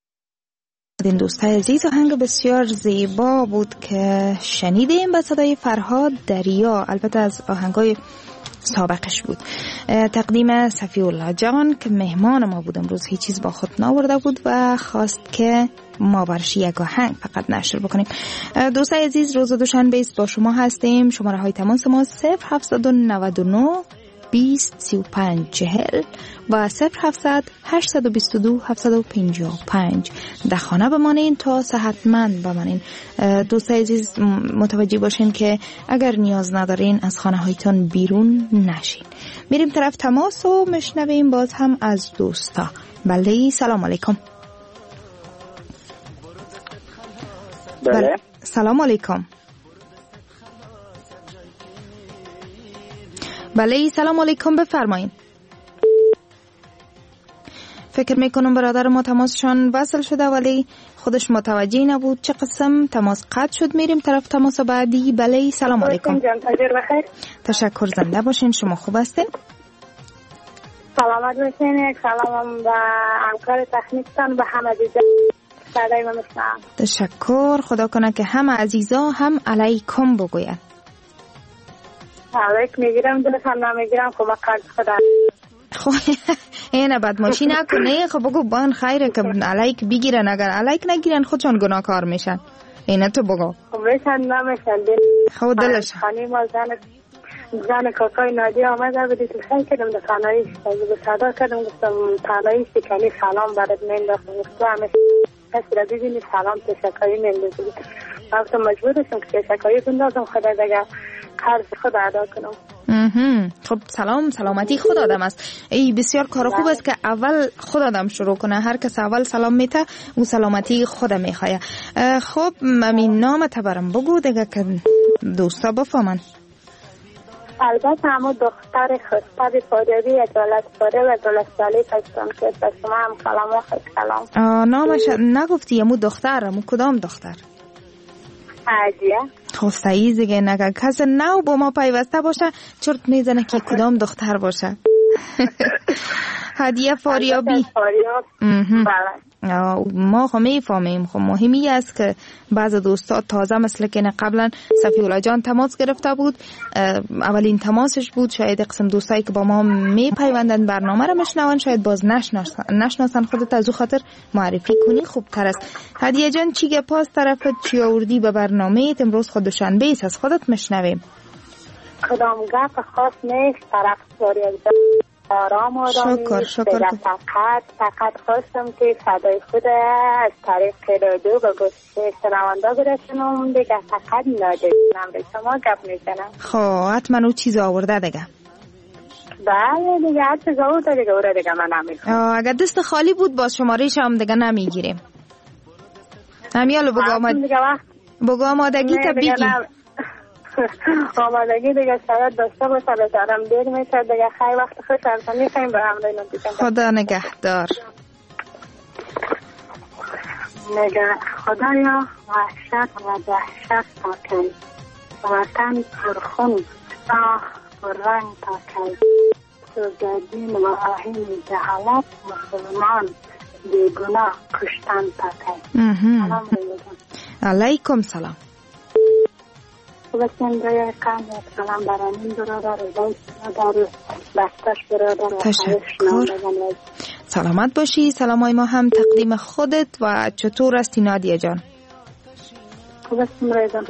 این دوستای عزیز، آهنگ بسیار زیبا بود که شنیدیم به صدای فرهاد دریا، البته از آهنگای سابقش بود. تقدیم صفی الله جان که مهمان ما بود امروز، هیچ چیز با خود ناورده بود و خواست که ما برش یک آهنگ فقط نشر بکنیم. دوستای عزیز، روز دوشنبه است با شما هستیم. شماره های تماس ما 0799 20 35 40 و 0700 822 755. در خانه بمانین تا صحتمند بمانین. دوستای عزیز متوجه باشین که اگر نیاز ندارین از خانه هایتون بیرون نشین. میریم طرف تماس و مشنویم باز هم از دوستا. بله، سلام علیکم. بله، سلام علیکم. بله، سلام علیکم، بفرمایید. فکر میکنم برادر ما تماسشان وصل شده ولی خودش متوجه نبود چه قسم تماس قطع شد. میریم طرف تماس بعدی. بله، سلام علیکم. تشکر، زنده باشین. شما خوب هستین؟ سلامت باشین. یک سلام به همکار تکنیکتان، به همه عزیزان صدای ما میشنوم. تشکر. خدا کنه که همه عزیزا هم علیکم بگوین. علیک میگیرم، دلتان نمیگیرم، کمک قلب خدا. خب اینه بدماشی نکنه. خب بگو بان خیره که علیک بگیرن، اگر علیک نگیرن خودشان گناهکار میشن. اینه تو بگو. خب میشن نمیشن خب دلش خانی ما زن کاکای نادی آمده بودی تو خیلی کردم در خانهایش به صدا کردم، گفتم تنهایش کنی سلام برد مینداختم، گفتم همه کسی را ببینی سلام تشکری میندازم. گفتم مجبورشم که تشکری بندازم خدا دیگه قرض خود ادا کنم. خب سلامتی خود آدم است. ای بسیار کار خوب است که اول خود آدم شروع کنه. هر کس اول سلام میته او سلامتی خود میخواه. خب امین نام تبرم بگو دیگه که دوستا بفهمن. البته همون دختر خسته پادوی عدالت پاده و عدالت سالی هستم که به شما هم سلام و خوش سلام. نامش نگفتی؟ همون دختر، همون کدام دختر؟ عادیه. خب صحیح دیگه، نگه کس نو با ما پیوسته باشه چرت میزنه که کدام دختر باشه. هدیه فاریابی. بله. ما خب میفهمیم. خب مهمی است که بعض دوستا تازه مثل که قبلا صفیولا جان تماس گرفته بود، اولین تماسش بود، شاید قسم دوستایی که با ما میپیوندن برنامه رو میشنون شاید باز نشناسن. خودت از او خاطر معرفی کنی خوب تر است. هدیه جان چی گپاس طرفت، چی آوردی به برنامه امروز؟ خود دوشنبه است، از خودت میشنویم. کدام گپ خاص نیست، طرف آرام آرامی. شکر. فقط خواستم که صدای خود از طریق رادیو به گوش شنوندا برسونم دیگه. فقط نادیدم به شما گپ میزنم. خب حتما او چیز آورده دیگه. بله دیگه هر چیز آورده دیگه، او را دیگه من نمیخوام. اگر دست خالی بود باز شماره‌اش هم دیگه نمیگیریم. همیالو بگو آمادگی تا بگی. آمادگی دیگه شاید داشته باشه، بسارم دیر میشه دیگه. خیلی وقت خوش هم میخواییم به همراه نمیشن. خدا نگهدار. خدایا وحشت و دهشت تا کی، وطن پرخون آه پررنگ تا کی، سوگردین و آهین جهالت مسلمان بیگناه کشتن تا کی. علیکم سلام. بسیم روی کام سلام برامین برادر دارو بستش برادر. تشکر. سلامت باشی. سلامای ما هم تقدیم خودت. و چطور هستی نادیه جان؟ بسیم روی جان.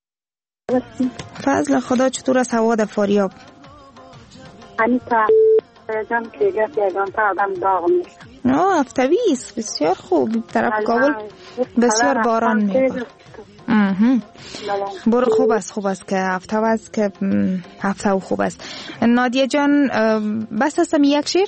فضل خدا. چطور است هوا در فاریاب؟ انیتا جان که یگان تا آدم داغ میشه. هفتویست بسیار خوب. طرف کابل بسیار باران میباره. برو خوب است که هفته است که هفته خوب است. نادیه جان بس هستم یک شیر؟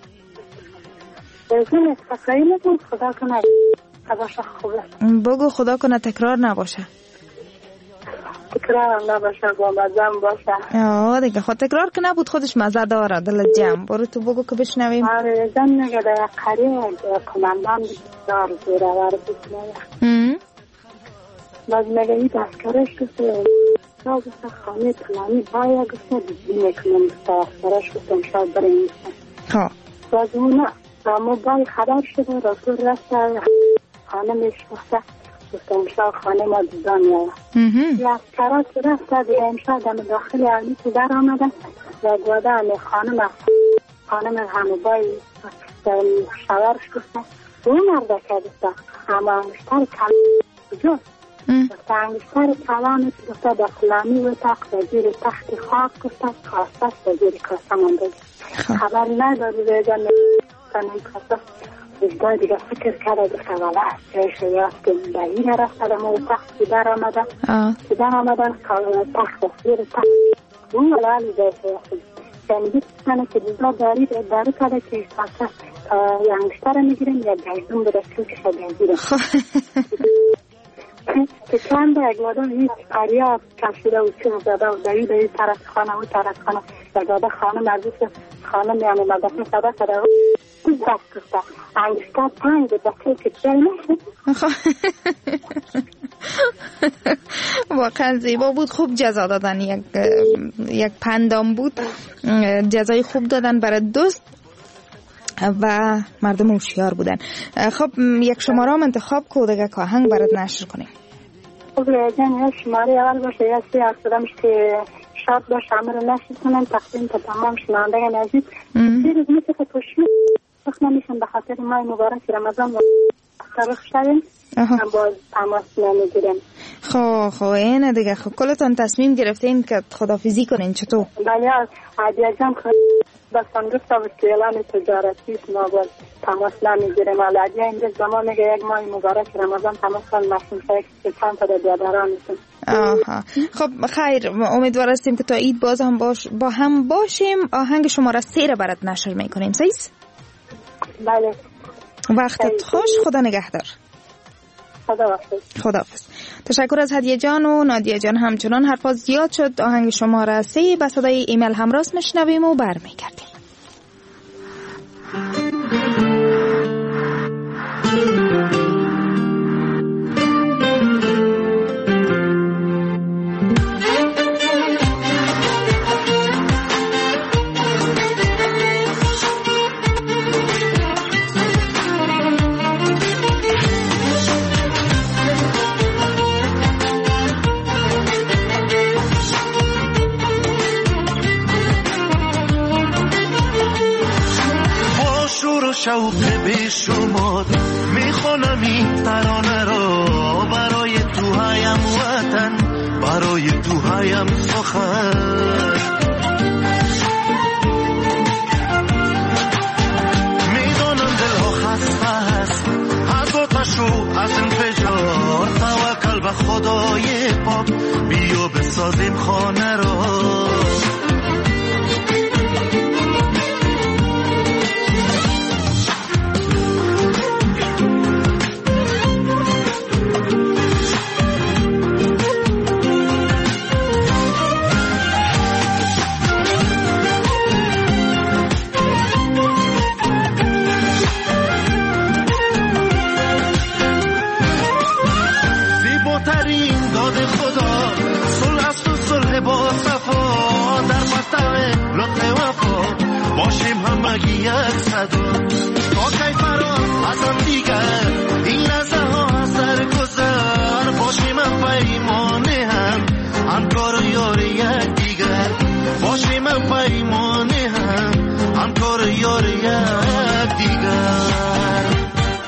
خدا کنه خوبه. بگو خدا کنه تکرار نباشه. تکرار نباشه، با مزم باشه. دیگه خود تکرار که نبود خودش مزه داره. دل جمع. برو تو بگو که بشنویم. آره زن نگه در قریب کماندان دار زیرور بکنه. باز مگه این دستکارش گفته گفته خانه پلانی باید گفته بینه کنم دستکارش گفتم شاید برای میشن. باز اونا با موبایل خبر شده رسول رسته خانه میشگفته گفتم شاید خانه ما دیدان یاد دستکارا که رسته دیگه امشا دم داخل علمی که در آمده و گواده همه خانم همه بایی شورش گفته اون مرده که گفته همه انگشتر کل کجاست؟ انگشتر کلانت گفته با فلانی و تخت و زیر تخت خاک گفته کاسته است و زیر کاسته مانده. خبر نداری ریجا نکنه کاسته وجدان دیگه فکر کرده گفته والا جایش یاد که بهی نرفته دمو تخت که در آمدن تخت و زیر تخت اون ولی جایش یاد یعنی بیتونه که دیگه داری کرده که کاسته انگشتر میگیریم یا بیزون بره سلوکش رو بیزیرم که چند یک آدم این قریه کشیده و چون زده و دوی دوی طرف خانه و طرف خانه یک آدم خانه مرزوش خانه میانه مدفعه صدا کرده و این دست کرده انگشتر تنگ بچه که جای نشه. واقعا زیبا بود. خوب جزا دادن. یک پندام بود. جزای خوب دادن برای دوست. و مردم هوشیار بودن. خب یک شماره هم انتخاب کو دیگه که آهنگ برات نشر کنیم. خب جان شماره اول باشه یا 3 که شاد باشه همه رو نشر کنم تقدیم تا تمام شنوندگان عزیز. دیروز مثل که توشی وقت نمیشن به خاطر ماه مبارک رمضان و تاریخ شدیم هم باز تماس نمیگیرم. خب اینه دیگه. خب کلتان تصمیم گرفتین که خدافیزی کنین چطور؟ بله عادیه جان بستان گفتم که اعلان تجارتی ما باز تماس نمیگیرم. عادیه اینجا زمان میگه یک ماه مبارک رمضان تماس نشیم که چند تا بیادرانتون. آها خب خیر، امیدوار هستیم که تا عید باز هم با هم باشیم. آهنگ شماره 3 رو برات نشر میکنیم. سیس؟ بله. وقتت خوش. خدا نگهدار. خداحافظ. تشکر از هدیه جان و نادیه جان. همچنان حرفا زیاد شد. آهنگ شماره 3 به صدای ایمیل همراه میشنویم و برمیگردیم. شوق بیشمار میخونم این ترانه را برای تو هایم وطن، برای تو هایم سخن. میدانم دلها خسته است از آتش و از انفجار، توکل به خدای پاک بیا بسازیم خانه را. باشیم همگی یک صدا تا کی فرار از هم دیگر، این لحظه ها از در گذر. باشیم هم پیمانه هم کار و یار یک دیگر، باشیم هم پیمانه هم کار و یار یک دیگر.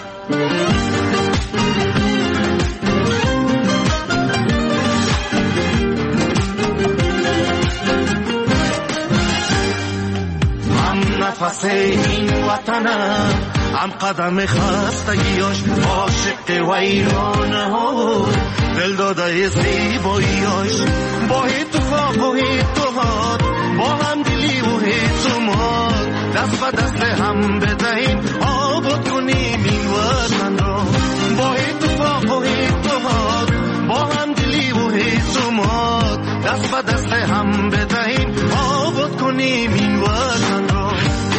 نفس این وطنم هم قدم خستگیاش، عاشق ویرانه ها دل داده زیباییاش. با اتفاق و اتحاد با هم دلی و اعتماد دست به دست هم بدهیم آباد کنیم این وطن را. با اتفاق و اتحاد با هم دلی و اعتماد دست به دست هم بدهیم آباد کنیم این وطن را.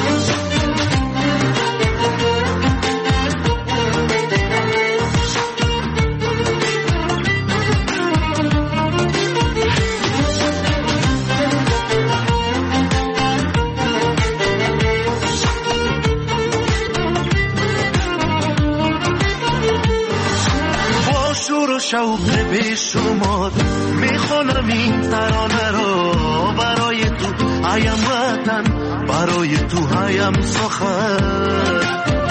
شوق بیشمار میخونم این ترانه رو برای تو هایم وطن، برای تو هایم سخن.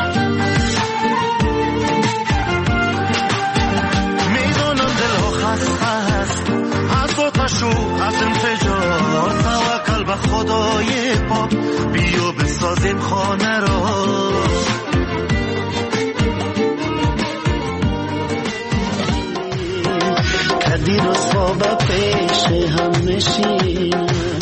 میدانم دلها خسته است از آتش و از انفجار، توکل به خدای پاک بیا بسازیم خانه را. دیروز با پیش هم نشینم.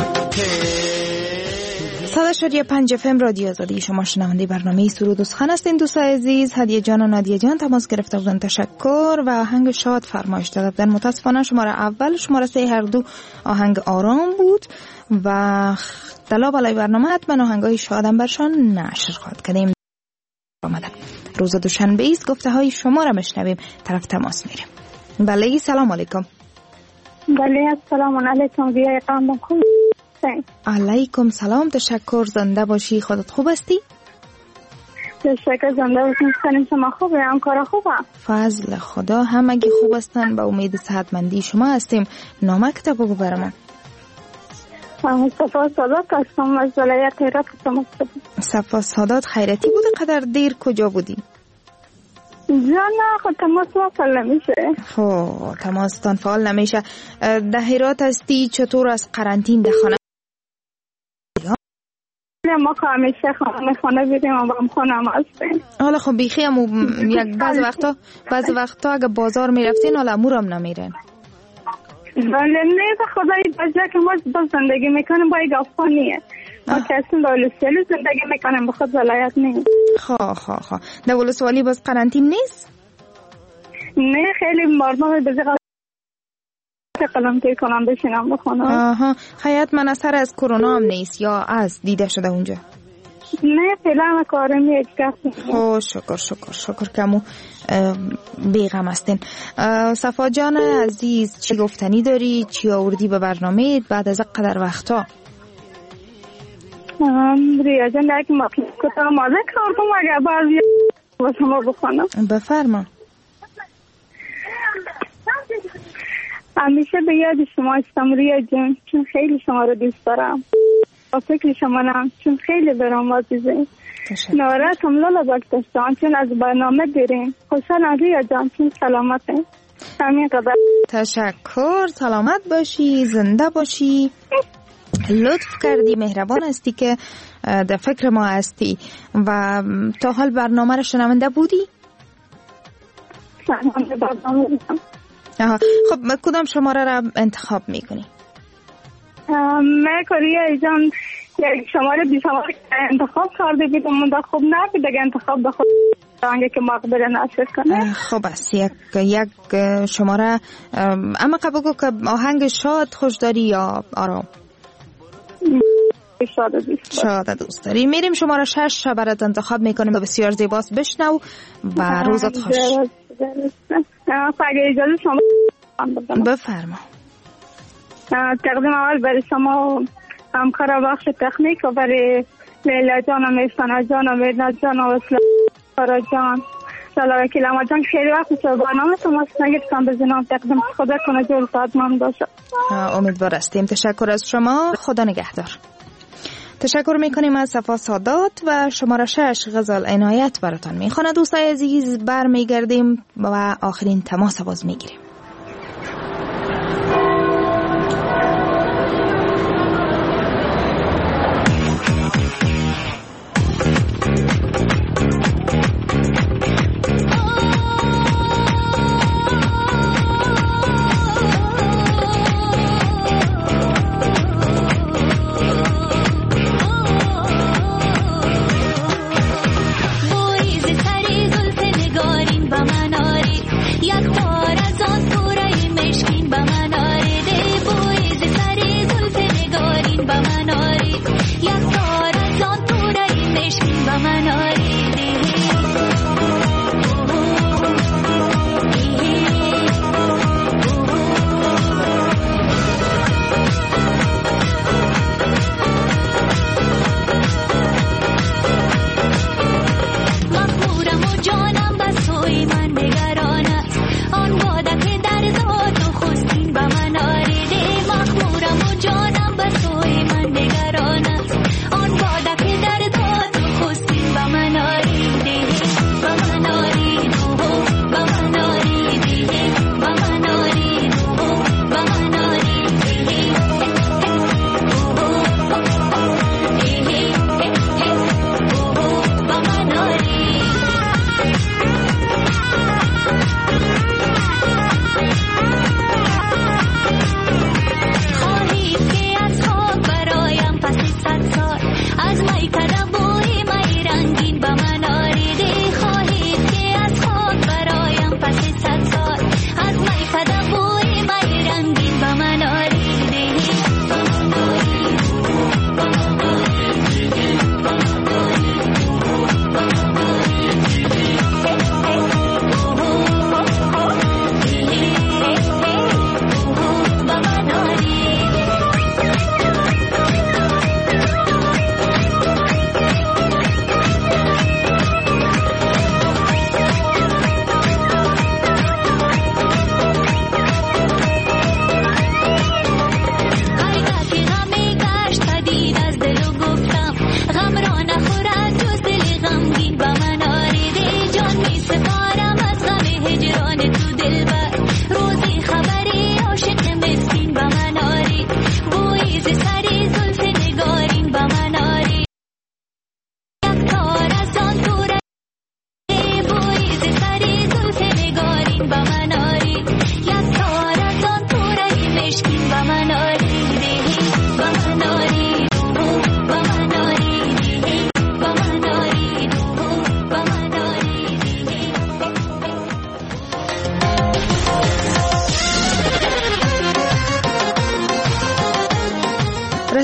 100.5 FM رادیو آزادی. شما شنونده برنامه سرود و سخن هستین. دوستان عزیز، هدیه جان و نادیه جان تماس گرفته بودن، تشکر و آهنگ شاد فرمایش داده بودن. متاسفانه شماره اول شماره 3 هر دو آهنگ آرام بود و دلا بالای برنامه حتما آهنگای شادم برشان نشر خواهد کردیم. روز دوشنبه است، گفته های شما را مشنویم، طرف تماس میریم. بله سلام علیکم. بله السلام علیکم. بیا اقام علیکم سلام، تشکر. زنده باشی. خودت خوب هستی؟ تشکر زنده باشین. خانم شما خوبه؟ همکارا خوبه؟ فضل خدا همگی خوب هستن. به امید صحتمندی شما هستیم. نامه کتاب بگو برام. صفا سادات هستم از ولایت هرات هستم. صفا سادات خیرتی بوده؟ قدر دیر کجا بودی؟ جان خود تماس فعال نمیشه. خب تماستان فعال نمیشه. ده هرات هستی، چطور از قرنطین ده خانه؟ ما که همیشه خانه بیدیم و هم خانه هم هستیم. حالا خب بیخی هم یک بعض وقتا اگه بازار میرفتین حالا امور هم نمیرن. بله نه به خدای بجا که ما زندگی میکنیم با یک افغانیه. ما کسیم با ولسوالی زندگی میکنیم، به خود ولایت نیست. خواه در ولسوالی باز قرنطین نیست؟ نه خیلی مردم بزرگ قلم توی کنم بشینم بخونم. خیات من اثر از کرونا هم نیست یا از دیده شده اونجا؟ نه فعلا کارم یک شکر کمو بیغم هستین. صفا جان عزیز چی گفتنی داری؟ چی آوردی به برنامه بعد از قدر وقتا؟ ریاضه لیک مطلب کتا مازه کردم اگر بعضی با شما بخونم. بفرما. همیشه به یاد شما هستم ریا جان، چون خیلی شما رو دوست دارم. با فکر شما نم چون خیلی برام عزیزه. نورت هم لالا بکتشتان چون از برنامه دیرین. خوشحالم ریا جان چون سلامته. همین قدر. تشکر. سلامت باشی، زنده باشی. لطف کردی، مهربان هستی که در فکر ما هستی. و تا حال برنامه رو شنونده بودی؟ شنونده برنامه بودم. خب کدام شماره را انتخاب میکنی؟ من کریه جان یک شماره بی شماره انتخاب کرده بیدم منده خوب نبید اگه انتخاب به خود آنگه که مقبل نشد کنه. خب است یک شماره. اما قبل بگو که آهنگ شاد خوش داری یا آرام؟ شاد دوست داری. میریم شماره 6 برات انتخاب میکنیم. بسیار زیباست، بشنو و روزت خوش. اگه اجازه شما بفرما. تقدیم اول برای شما همکار بخش تکنیک و برای لیلا جان و میستانا جان و میدنا جان و اسلام جان سلام وکیل اما جان خیلی وقت شد برنامه شما نگفتم بزنم تقدیم خدا کنه جور ساعت من داشت. امیدوار هستیم. تشکر از شما. خدا نگهدار. تشکر میکنیم از صفا سادات و شماره 6 غزال عنایت براتان میخونه. دوستای عزیز برمیگردیم و آخرین تماس باز میگیریم. یک بار از آن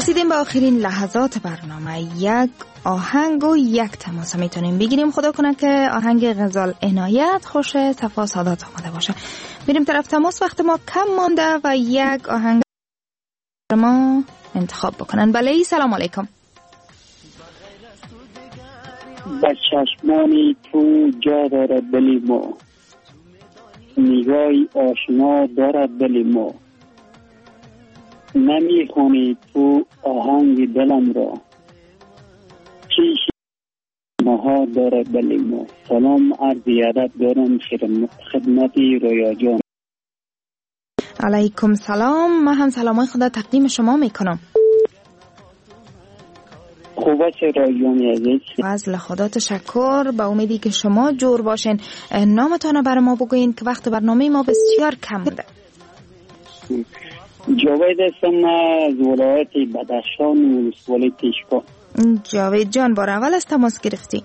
رسیدیم به آخرین لحظات برنامه. یک آهنگ و یک تماس میتونیم بگیریم. خدا کنه که آهنگ غزال عنایت خوش صفا سادات آمده باشه. میریم طرف تماس، وقت ما کم مانده و یک آهنگ ما انتخاب بکنن. بله، سلام علیکم. با چشمانی تو جا دارد دلی ما، نگاهی آشنا دارد دلی ما، نمیخوانی تو آهنگ دلم را، چیش ماها دارد دلی ما. سلام عرض ادب دارم خدمتی رویا جان. علیکم سلام. من هم سلامای خدا تقدیم شما میکنم. خوبه چه رایانی عزیز؟ از خدا تشکر. به امیدی که شما جور باشین. نامتان برای ما بگوین که وقت برنامه ما بسیار کم ده. جاوید هستم از ولایت بدخشان ولسوالی تیشکا. جاوید جان، بار اول از تماس گرفتی؟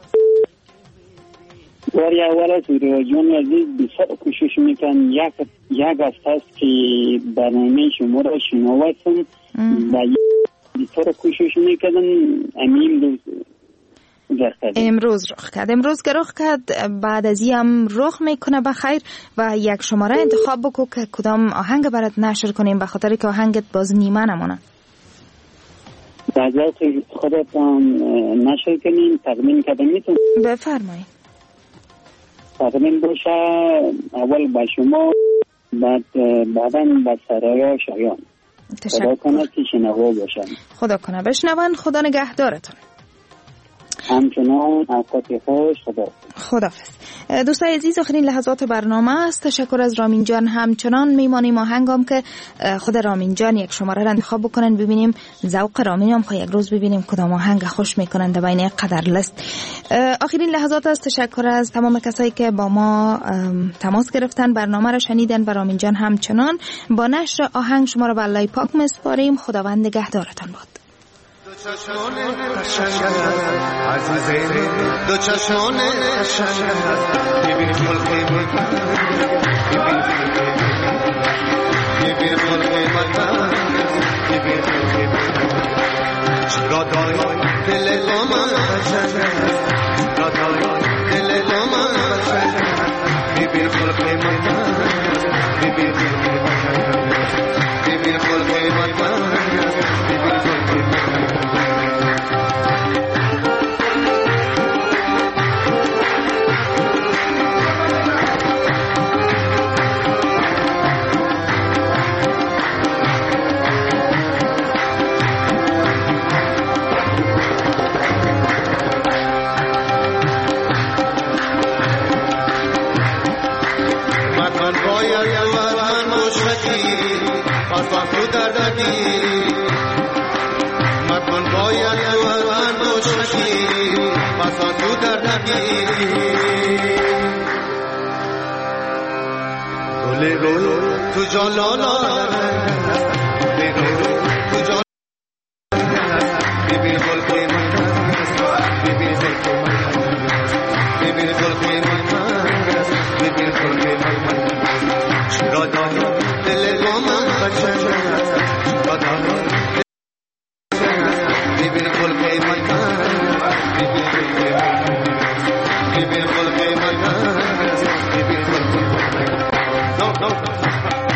بار اول از جان عزیز بسیار کوشش میکنم. یک هفته است که برنامه شما را شنوتم و بسیار کوشش میکردم. امروز رخ کرد. امروز که رخ کرد بعد از این هم رخ میکنه بخیر. و یک شماره انتخاب بکو که کدام آهنگ برات نشر کنیم، به خاطر که آهنگت باز نیمه نمونه. بعد خودتان نشر کنیم تقدیم کردم میتونم؟ بفرمایید. تقدیم باشه اول با شما، بعدا با سرای شایان. خدا کنه که شنوا باشن. خدا کنه بشنون. خدا نگهدارتون. همچنان اوقات خوش. خداحافظ. دوستای عزیز، آخرین لحظات برنامه است. تشکر از رامین جان. همچنان میمانیم آهنگام که خود رامین جان یک شماره را انتخاب بکنن، ببینیم ذوق رامین هم یک روز ببینیم کدام آهنگ خوش میکنن در بین قدر لست. آخرین لحظات است. تشکر از تمام کسایی که با ما تماس گرفتن، برنامه را شنیدن. و رامین جان همچنان با نشر آهنگ شما را به الله پاک میسپاریم. خداوند نگهدارتان باد. دو چشمان ببین خلقی چرا دای دل من چرا دای دل من ببین خلقی ببین خلقی تو جالالا تو جالالا ببین خلقی من ببین خلقی من ببین خلقی من ببین خلقی من چرا داری دل من چرا داری ببین خلقی من ببین خلقی من ببین خلقی من ببین خلقی من no